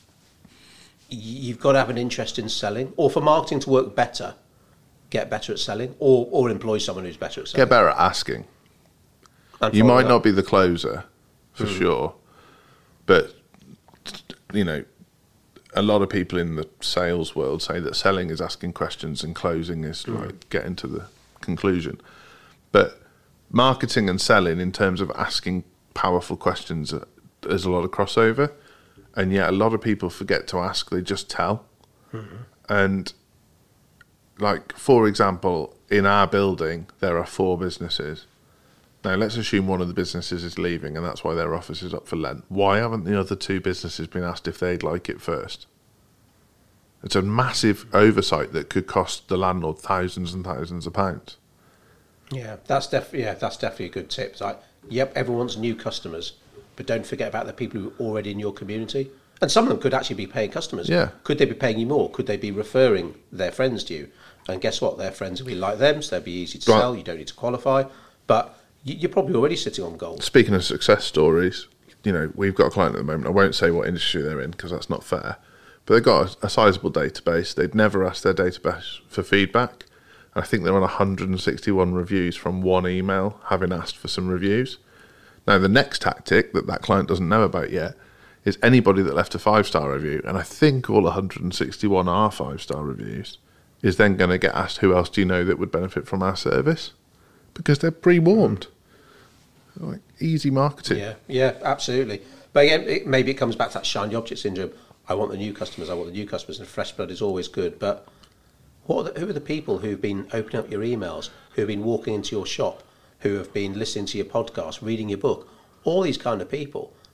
you've got to have an interest in selling, or for marketing to work better, get better at selling, or, or employ someone who's better at selling? Get better at asking. And You might up. not be the closer, for mm. sure, but, you know, a lot of people in the sales world say that selling is asking questions and closing is mm. like getting to the conclusion. But marketing and selling, in terms of asking powerful questions, there's a lot of crossover, and yet a lot of people forget to ask, they just tell. Mm-hmm. And, like, for example, in our building, there are four businesses. Now, let's assume one of the businesses is leaving, and that's why their office is up for Lent. Why haven't the other two businesses been asked if they'd like it first? It's a massive oversight that could cost the landlord thousands and thousands of pounds. Yeah, that's def- yeah, that's definitely a good tip. It's like, yep, everyone's new customers, but don't forget about the people who are already in your community. And some of them could actually be paying customers. Yeah. Could they be paying you more? Could they be referring their friends to you? And guess what? Their friends will be like them, so they'll be easy to Right. sell. You don't need to qualify. But you're probably already sitting on gold. Speaking of success stories, you know, we've got a client at the moment. I won't say what industry they're in because that's not fair. But they've got a, a sizable database. They'd never asked their database for feedback. I think they're on one hundred sixty-one reviews from one email, having asked for some reviews. Now, the next tactic that that client doesn't know about yet is anybody that left a five-star review, and I think all one hundred sixty-one are five-star reviews, is then going to get asked, who else do you know that would benefit from our service? Because they're pre-warmed. Like, easy marketing. Yeah, yeah, absolutely. But again, it, maybe it comes back to that shiny object syndrome. I want the new customers, I want the new customers, and fresh blood is always good. But what are the, who are the people who've been opening up your emails, who have been walking into your shop, who have been listening to your podcast, reading your book? All these kind of people.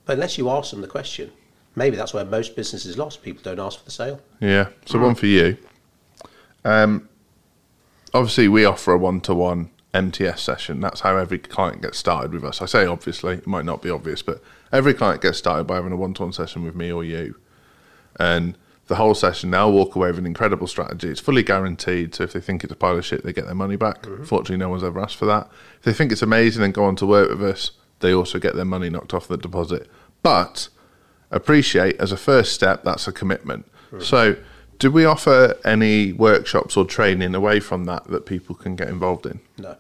But unless you ask them the question, maybe that's where most businesses lost. People don't ask for the sale. Yeah. So mm. one for you. Um, obviously, we offer a one-to-one M T S session. That's how every client gets started with us. I say obviously, it might not be obvious, but every client gets started by having a one-to-one session with me or you. And the whole session, they'll walk away with an incredible strategy. It's fully guaranteed. So if they think it's a pile of shit, they get their money back. Mm-hmm. Fortunately, no one's ever asked for that. If they think it's amazing and go on to work with us, they also get their money knocked off the deposit. But appreciate, as a first step, that's a commitment. Mm-hmm. So do we offer any workshops or training away from that that people can get involved in? No.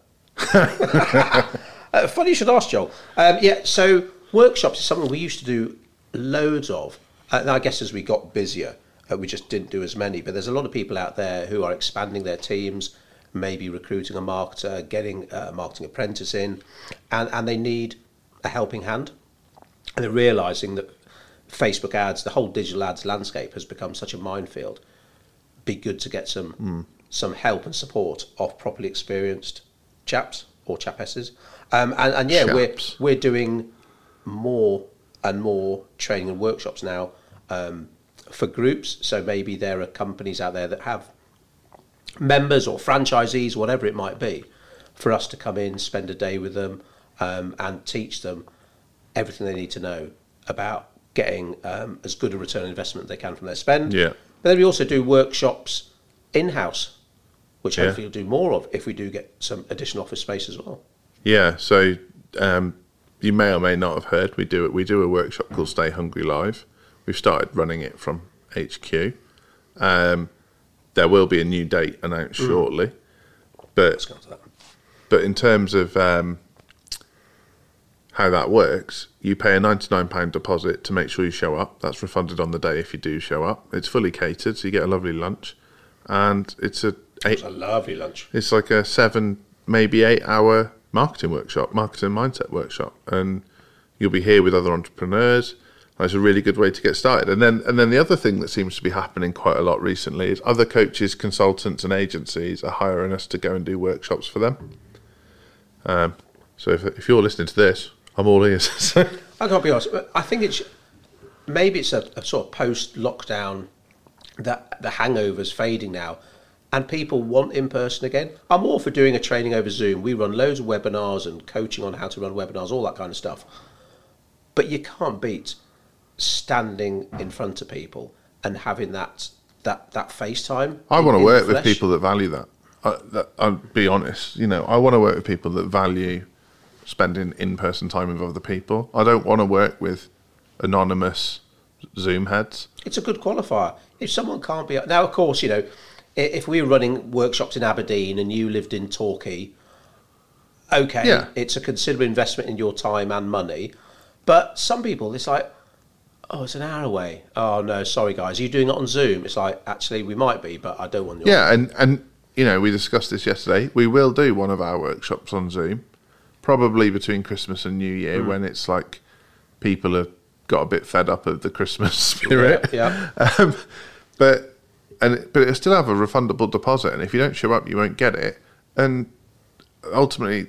uh, funny you should ask, Joel. Um, yeah, so workshops is something we used to do loads of. Uh, and I guess as we got busier, uh, we just didn't do as many. But there's a lot of people out there who are expanding their teams, maybe recruiting a marketer, getting a marketing apprentice in, and, and they need a helping hand. And they're realising that Facebook ads, the whole digital ads landscape has become such a minefield. Be good to get some mm. some help and support of properly experienced chaps or chapesses. Um, and, and yeah, chaps. we're we're doing more and more training and workshops now um, for groups. So maybe there are companies out there that have members or franchisees, whatever it might be, for us to come in, spend a day with them, um, and teach them everything they need to know about getting um, as good a return on investment they can from their spend. Yeah. But then we also do workshops in-house, which yeah. hopefully we'll do more of if we do get some additional office space as well. Yeah, so um, you may or may not have heard, we do we do a workshop called Stay Hungry Live. We've started running it from H Q. Um, there will be a new date announced mm. shortly. But, Let's go to that. But in terms of um, how that works, you pay a ninety-nine pounds deposit to make sure you show up. That's refunded on the day if you do show up. It's fully catered, so you get a lovely lunch. And it's a... Eight, it's a lovely lunch. It's like a seven, maybe eight hour marketing workshop, marketing mindset workshop. And you'll be here with other entrepreneurs. That's a really good way to get started. And then and then the other thing that seems to be happening quite a lot recently is other coaches, consultants and agencies are hiring us to go and do workshops for them. Um, so if if you're listening to this, I'm all ears. I can't be honest. I think it's maybe it's a, a sort of post-lockdown that the hangover's fading now, and people want in person again. I'm all for doing a training over Zoom. We run loads of webinars and coaching on how to run webinars, all that kind of stuff. But you can't beat standing in front of people and having that that that FaceTime. I in, want to work with people that value that. I, that. I'll be honest. You know, I want to work with people that value spending in-person time with other people. I don't want to work with anonymous Zoom heads. It's a good qualifier. If someone can't be... Now, of course, you know, if we were running workshops in Aberdeen and you lived in Torquay, okay, yeah. It's a considerable investment in your time and money. But some people, it's like, oh, it's an hour away. Oh, no, sorry, guys. Are you doing it on Zoom? It's like, actually, we might be, but I don't want your... Yeah, and, and, you know, we discussed this yesterday. We will do one of our workshops on Zoom. Probably between Christmas and New Year, mm. when it's like people have got a bit fed up of the Christmas spirit. Yeah. yeah. um, but and but it'll still have a refundable deposit, and if you don't show up, you won't get it. And ultimately,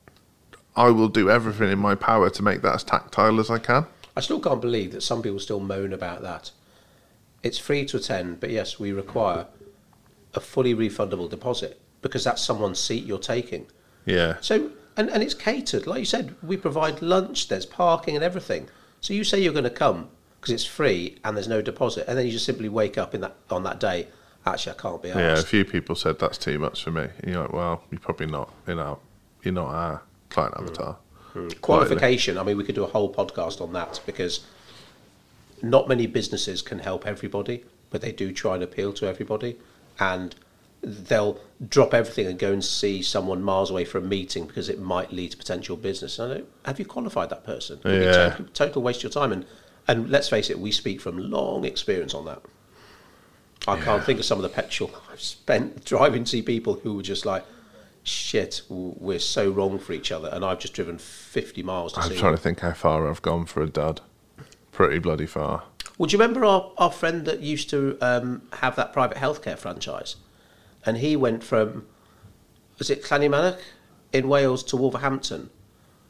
I will do everything in my power to make that as tactile as I can. I still can't believe that some people still moan about that. It's free to attend, but yes, we require a fully refundable deposit because that's someone's seat you're taking. Yeah. So. And and it's catered. Like you said, we provide lunch, there's parking and everything. So you say you're going to come because it's free and there's no deposit, and then you just simply wake up in that on that day, actually, I can't be asked. Yeah, a few people said that's too much for me. And you're like, well, you're probably not, you know, you're not our client avatar. Mm. Mm. Qualification, I mean, we could do a whole podcast on that because not many businesses can help everybody, but they do try and appeal to everybody. And they'll drop everything and go and see someone miles away for a meeting because it might lead to potential business. I know, have you qualified that person? It'll yeah. be total, total waste of your time. And, and let's face it, we speak from long experience on that. I yeah. can't think of some of the petrol I've spent driving to see people who were just like, shit, we're so wrong for each other. And I've just driven fifty miles to I'm see trying them. to think how far I've gone for a dud. Pretty bloody far. Well, do you remember our, our friend that used to um, have that private healthcare franchise? And he went from, was it Clannymannock in Wales to Wolverhampton?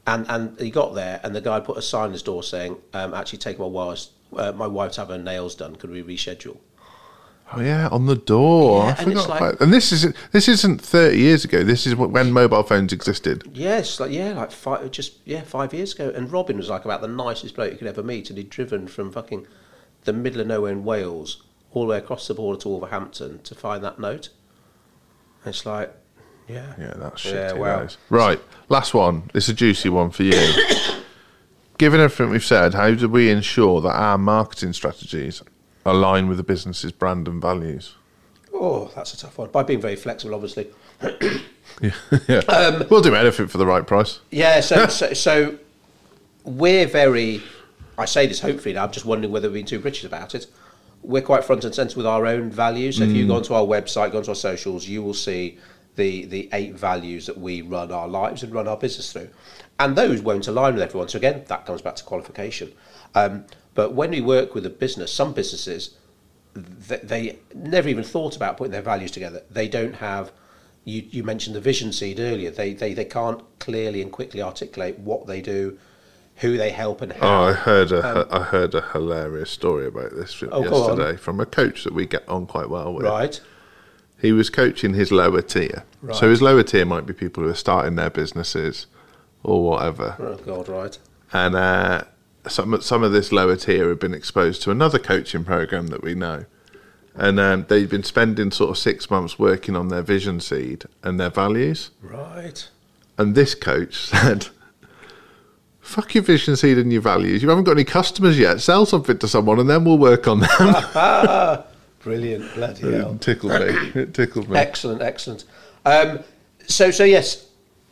And and he got there, and the guy put a sign on his door saying, um, "Actually, taking my wife's uh, my wife's having her nails done. Could we reschedule?" Oh yeah, on the door. Yeah, I and forgot it's like- about- and this is this isn't thirty years ago. This is when mobile phones existed. Yes, like yeah, like five, just yeah, five years ago. And Robin was like about the nicest bloke you could ever meet, and he'd driven from fucking the middle of nowhere in Wales all the way across the border to Wolverhampton to find that note. And it's like, yeah, Yeah, that's shit. Yeah, who wow. knows? Right, last one. It's a juicy one for you. Given everything we've said, how do we ensure that our marketing strategies align with the business's brand and values? Oh, that's a tough one. By being very flexible, obviously. Yeah, yeah. Um, we'll do anything for the right price. Yeah, so, so so we're very. I say this hopefully now. I'm just wondering whether we're being too British about it. We're quite front and centre with our own values. So if you go onto our website, go onto our socials, you will see the the eight values that we run our lives and run our business through, and those won't align with everyone. So again, that comes back to qualification. Um, but when we work with a business, some businesses they, they never even thought about putting their values together. They don't have. You, you mentioned the vision seed earlier. They, they they can't clearly and quickly articulate what they do, who they help, and how. Oh, I heard a I heard a hilarious story about this Oh, go on. yesterday from a coach that we get on quite well with. Right. He was coaching his lower tier. Right. So his lower tier might be people who are starting their businesses or whatever. Oh God, right. And uh, some some of this lower tier have been exposed to another coaching program that we know, and um, they've been spending sort of six months working on their vision seed and their values. Right. And this coach said, "Fuck your vision seed and your values. You haven't got any customers yet. Sell something to someone, and then we'll work on them." Brilliant. Bloody hell. It tickled me. It tickled me. Excellent, excellent. Um, so, so yes,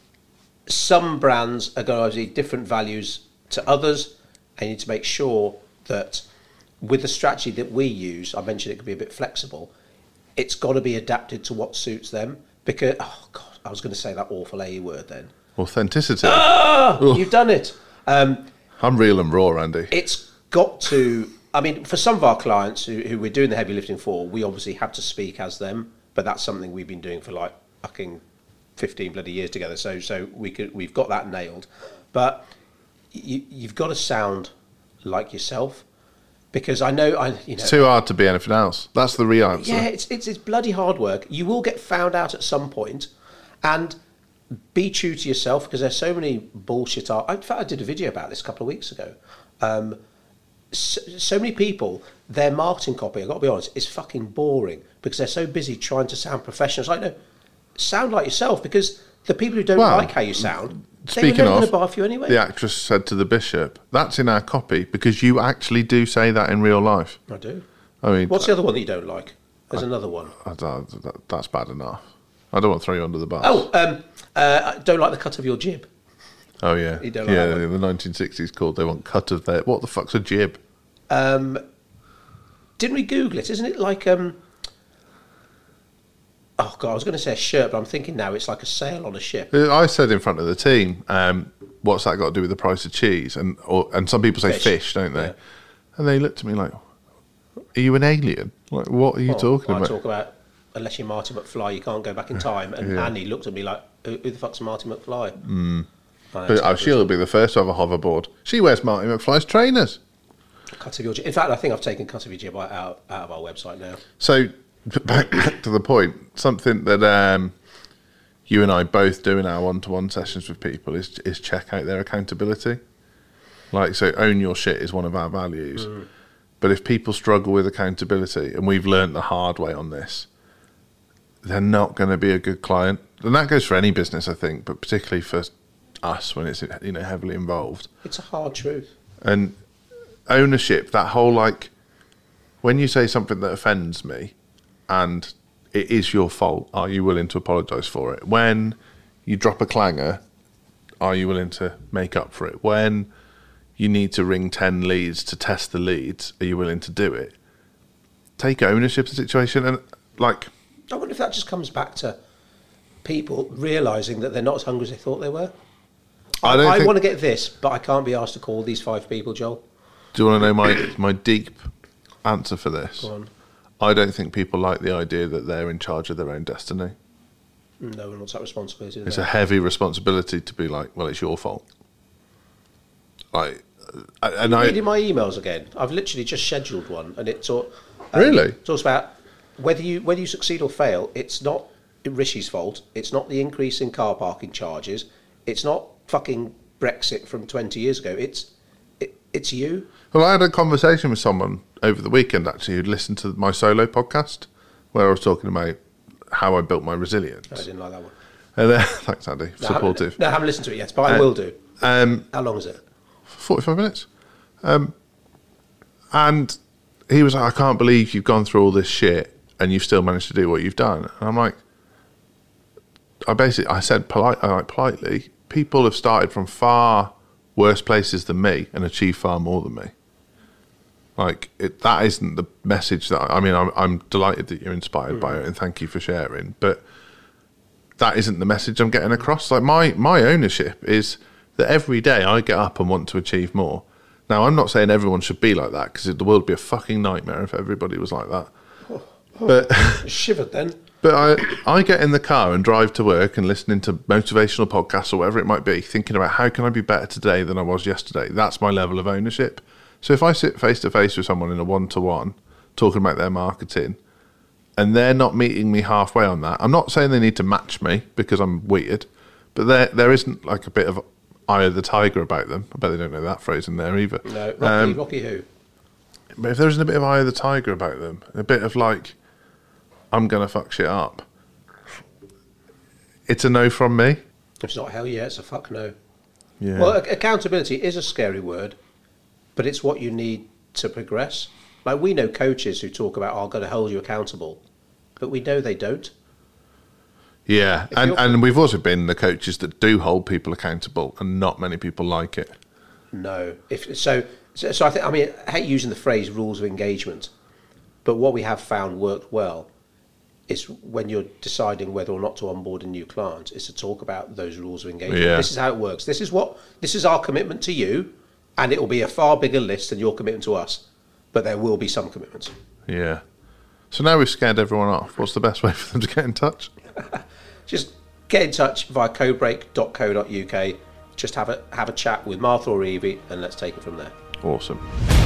some brands are going to have different values to others, and you need to make sure that with the strategy that we use, I mentioned it could be a bit flexible, it's got to be adapted to what suits them. Because, oh God, I was going to say that awful A word then. Authenticity. Oh, you've done it. Um, I'm real and raw, Andy. it's got to, I mean, for some of our clients who, who we're doing the heavy lifting for, we obviously have to speak as them, but that's something we've been doing for like fucking fifteen bloody years together. So so we could we've got that nailed. But you, you've got to sound like yourself, because I know I you know It's too hard to be anything else. That's the real answer. yeah, it's, it's it's bloody hard work. You will get found out at some point, and be true to yourself, because there's so many bullshit art. In fact, I did a video about this a couple of weeks ago. Um, so, so many people, their marketing copy, I've got to be honest, is fucking boring because they're so busy trying to sound professional. It's like, no, sound like yourself, because the people who don't Well, like how you sound, they were Speaking never going of, to buy off you anyway. the actress said to the bishop, "That's in our copy because you actually do say that in real life." I do. I mean, What's the other one that you don't like? There's another one. I don't- that- that's bad enough. I don't want to throw you under the bus. Oh, um, uh, I don't like the cut of your jib. oh yeah, You don't like yeah. that The nineteen sixties called. They want cut of their. What the fuck's a jib? Um, didn't we Google it? Isn't it like um? Oh God, I was going to say a shirt, but I'm thinking now it's like a sail on a ship. I said in front of the team, um, "What's that got to do with the price of cheese?" And or, and some people say Fish. fish, don't they? Yeah. And they looked at me like, "Are you an alien? Like, what are you Well, talking I about?" talk about unless you're Marty McFly, you can't go back in time. And Yeah. Annie looked at me like, "Who, who the fuck's Marty McFly?" Mm. But oh, she'll be the first to have a hoverboard. She wears Marty McFly's trainers. Cut of your jib. In fact, I think I've taken cut of your jib out, out of our website now. So back, back to the point, something that um, you and I both do in our one-to-one sessions with people is is check out their accountability. Like, so own your shit is one of our values. Mm. But if people struggle with accountability, and we've learnt the hard way on this, they're not going to be a good client. And that goes for any business, I think, but particularly for us when it's, you know, heavily involved. It's a hard truth. And ownership, that whole, like, when you say something that offends me and it is your fault, are you willing to apologise for it? When you drop a clanger, are you willing to make up for it? When you need to ring ten leads to test the leads, are you willing to do it? Take ownership of the situation. And, like, I wonder if that just comes back to people realising that they're not as hungry as they thought they were. I I, don't I think- want to get this, but I can't be asked to call these five people, Joel. do you want to know my, my deep answer for this? Go on. I don't think people like the idea that they're in charge of their own destiny. No one wants that responsibility. It's there. a heavy responsibility to be like, well, it's your fault. Like, and Are I you reading my emails again? I've literally just scheduled one, and it talk, um, Really? talks about whether you whether you succeed or fail. It's not Rishi's fault. It's not the increase in car parking charges. It's not fucking Brexit from twenty years ago. It's it, it's you. Well, I had a conversation with someone over the weekend actually who'd listened to my solo podcast where I was talking about how I built my resilience. I didn't like that one. And, uh, thanks, Andy. No, Supportive. I haven't, no, I haven't listened to it yet, but I Uh, will do. Um, How long is it? forty-five minutes. Um, and he was like, I can't believe you've gone through all this shit and you've still managed to do what you've done. And I'm like, I basically, I said polite, I like politely, people have started from far worse places than me and achieved far more than me. Like, it, that isn't the message that, I mean, I'm, I'm delighted that you're inspired mm. by it and thank you for sharing, but that isn't the message I'm getting across. Like, my, my ownership is that every day I get up and want to achieve more. Now, I'm not saying everyone should be like that, because the world would be a fucking nightmare if everybody was like that. Oh, oh, but shivered then. But I, I get in the car and drive to work and listening to motivational podcasts or whatever it might be, thinking about how can I be better today than I was yesterday. That's my level of ownership. So if I sit face to face with someone in a one-to-one, talking about their marketing, and they're not meeting me halfway on that, I'm not saying they need to match me because I'm weird, but there there isn't like a bit of eye of the tiger about them. I bet they don't know that phrase in there either. No, Rocky, um, Rocky who? But if there isn't a bit of eye of the tiger about them, a bit of like, I'm going to fuck shit up, it's a no from me. If it's not hell yeah, it's a fuck no. Yeah. Well, accountability is a scary word, but it's what you need to progress. Like, we know coaches who talk about, oh, I'm going to hold you accountable, but we know they don't. Yeah, If and, you're- and we've also been the coaches that do hold people accountable, and not many people like it. No. If so, so, so I think, I mean, I hate using the phrase rules of engagement, but what we have found worked well is when you're deciding whether or not to onboard a new client, is to talk about those rules of engagement. Yeah. This is how it works. This is what this is our commitment to you, and it will be a far bigger list than your commitment to us, but there will be some commitments. Yeah. So now we've scared everyone off. What's the best way for them to get in touch? Just get in touch via codebreak dot co dot uk. Just have a have a chat with Martha or Evie, and let's take it from there. Awesome.